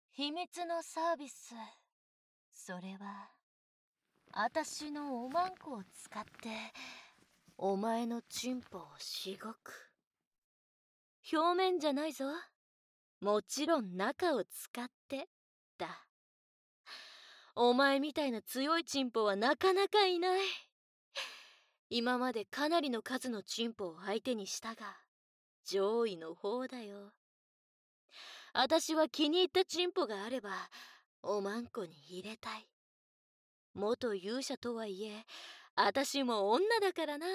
秘密のサービス。それはあたしのおまんこを使ってお前のチンポをしごく。表面じゃないぞ、もちろん中を使ってだ。お前みたいな強いチンポはなかなかいない。今までかなりの数のチンポを相手にしたが上位の方だよ。あたしは気に入ったチンポがあればおまんこに入れたい。元勇者とはいえあたしも女だからな。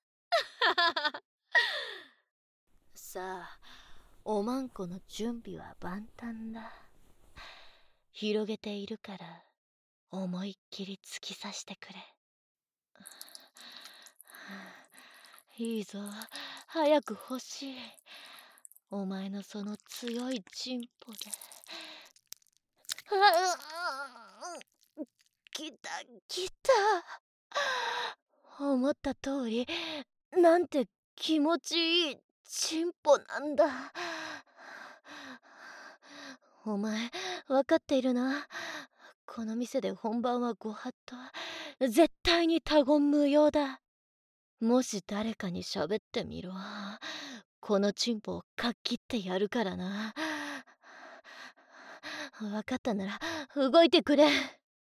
さあ、おまんこの準備は万端だ。広げているから思いっきり突き刺してくれ。いいぞ、早く欲しい。お前のその強いチンポで。来た来た。思った通り、なんて気持ちいいチンポなんだ。お前分かっているな。この店で本番はご法度、絶対に他言無用だ。もし誰かに喋ってみろ、このチンポをかっきってやるからな。分かったなら動いてくれ。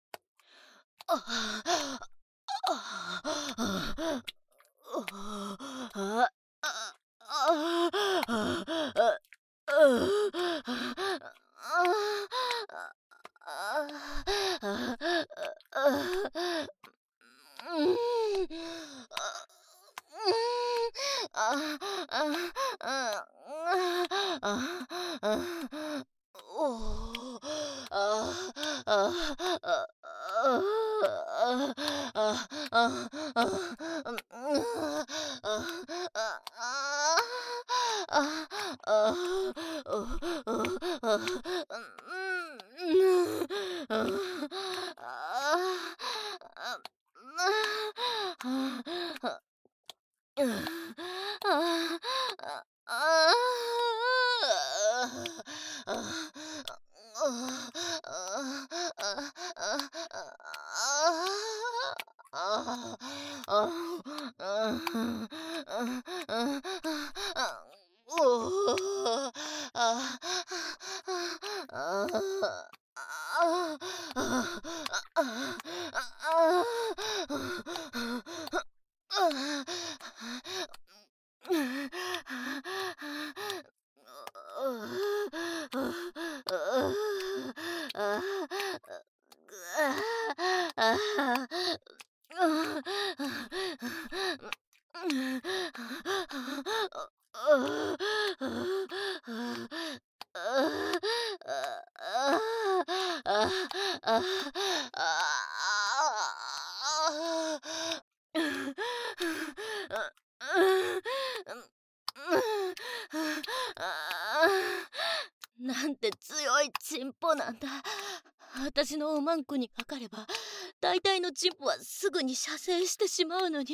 なんて強いチンポなんだ。私のおまんこにかかれば大体のチンポはすぐに射精してしまうのに。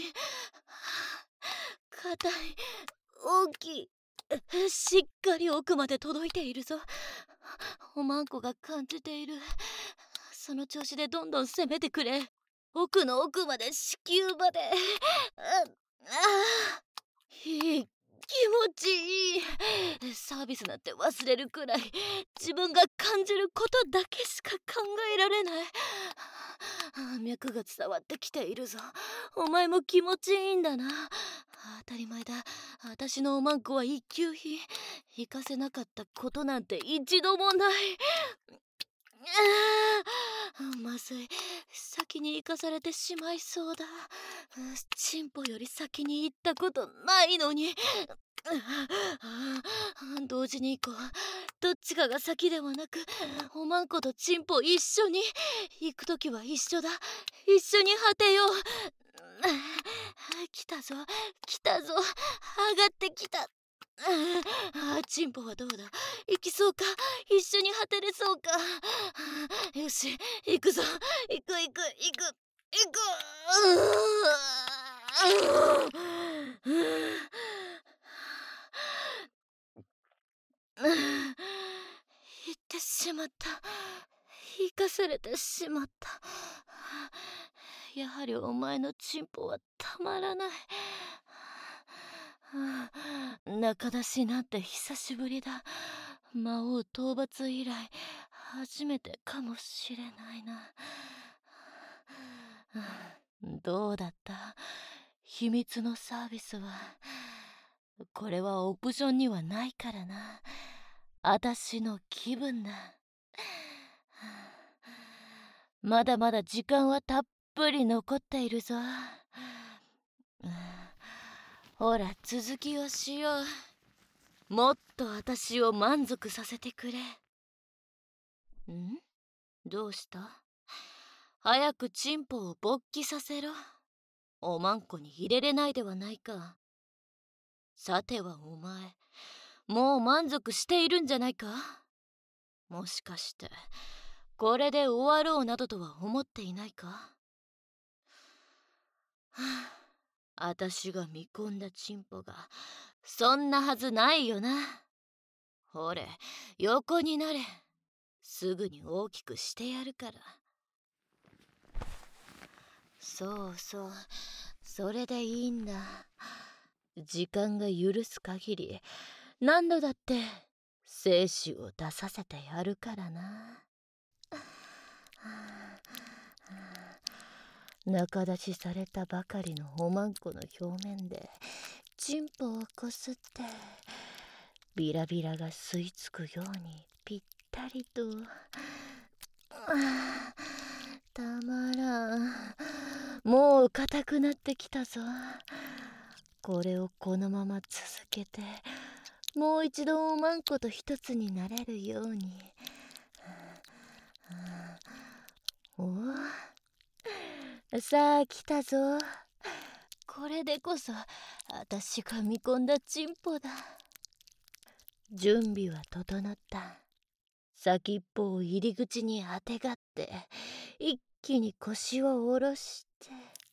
硬い、大きい、しっかり奥まで届いているぞ。おまんこが感じている。その調子でどんどん攻めてくれ。奥の奥まで子宮まで。いい、気持ちいい。サービスなんて忘れるくらい自分が感じることだけしか考えられない。脈が伝わってきているぞ。お前も気持ちいいんだな。当たり前だ。私のおまんこは一級品。行かせなかったことなんて一度もない。まずい、先に行かされてしまいそうだ。チンポより先に行ったことないのに。同時に行こう。どっちかが先ではなくおまんことチンポ一緒に。行く時は一緒だ。一緒に果てよう。来たぞ来たぞ、上がってきた。チンポはどうだ、行きそうか、一緒に果てれそうか。よし、行くぞ、行く行く行く行く。痛てしまった。生かされてしまった。やはりお前のチンポはたまらない。仲出しなんて久しぶりだ。魔王討伐以来初めてかもしれないな。どうだった？秘密のサービスは。これはオプションにはないからな。あたしの気分だ。まだまだ時間はたっぷり残っているぞ。ほら、続きをしよう。もっとあたしを満足させてくれ。どうした？早くチンポを勃起させろ。おまんこに入れれないではないか。さてはお前、もう満足しているんじゃないか？もしかしてこれで終わろうなどとは思っていないか？あたしが見込んだチンポがそんなはずないよな。ほれ、横になれ。すぐに大きくしてやるから。そうそう、それでいいんだ。時間が許す限り何度だって精子を出させてやるからな。仲出しされたばかりのおまんこの表面でチンポをこすってビラビラが吸い付くようにぴったりと。たまらん。もう硬くなってきたぞ。これをこのまま続けてもう一度おまんこと一つになれるように。さあ来たぞ。これでこそ私が見込んだチンポだ。準備は整った。先っぽを入り口にあてがって一気に腰を下ろして、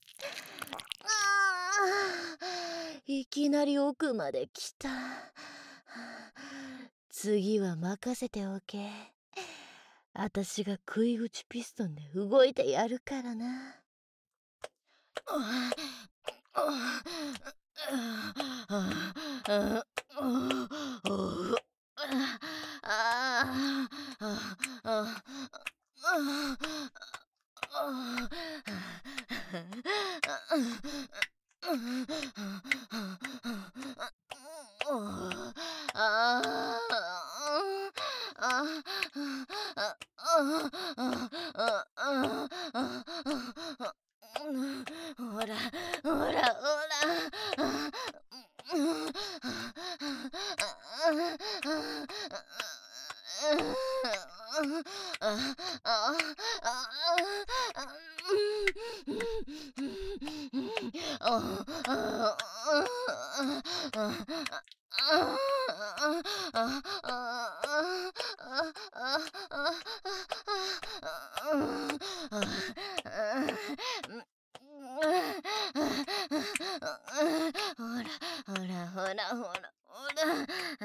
いきなり奥まで来た。次は任せておけ。あたしが食い口ピストンで動いてやるからな。ほらほらほら。ほらほらほらほら。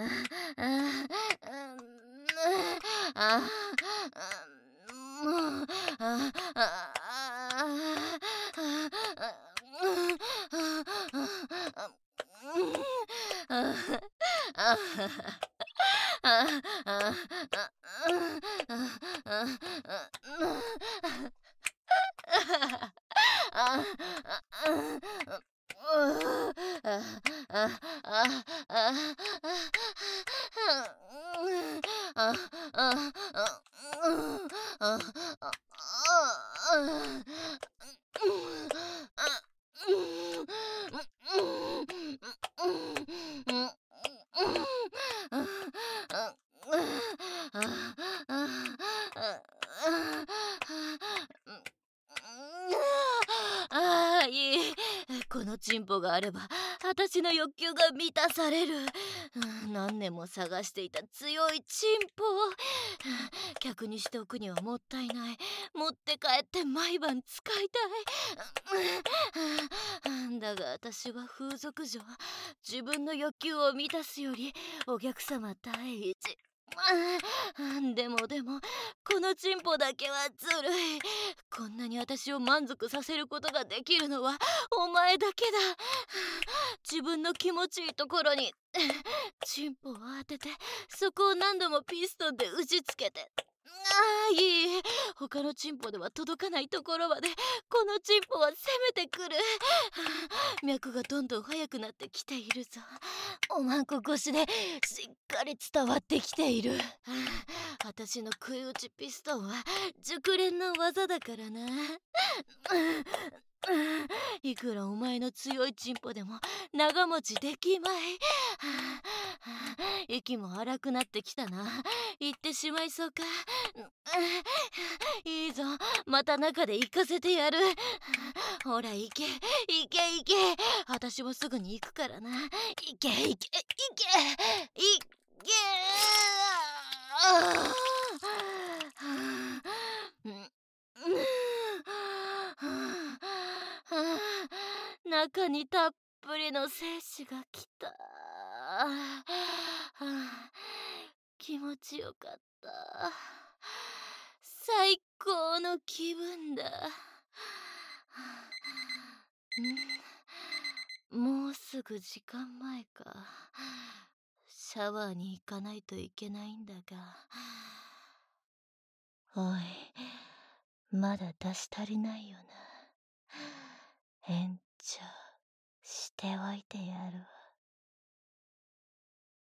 いい。このチンポがあれば私の欲求が満たされる。何年も探していた強いチンポ。客にしておくにはもったいない。持って帰って毎晩使いたい。だが私は風俗嬢。自分の欲求を満たすよりお客様第一。 でも、このチンポだけはずるい。こんなに私を満足させることができるのはお前だけだ。自分の気持ちいいところにチンポを当てて、そこを何度もピストンで打ちつけて。いい。他のチンポでは届かないところまでこのチンポは攻めてくる。脈がどんどん速くなってきているぞ。おまんこ越しでしっかり伝わってきている。私の食い打ちピストンは熟練の技だからな。いくらお前の強いチンポでも長持ちできまい。息も荒くなってきたな。行ってしまいそうか。いいぞ、また中で行かせてやる。ほら行け行け行け。私もすぐに行くからな。行け行け行け行け。中にたっぷりの精子が来た。気持ちよかった。最高の気分だ。もうすぐ時間前か。シャワーに行かないといけないんだが。おい、まだ出し足りないよな。延長しておいてやるわ。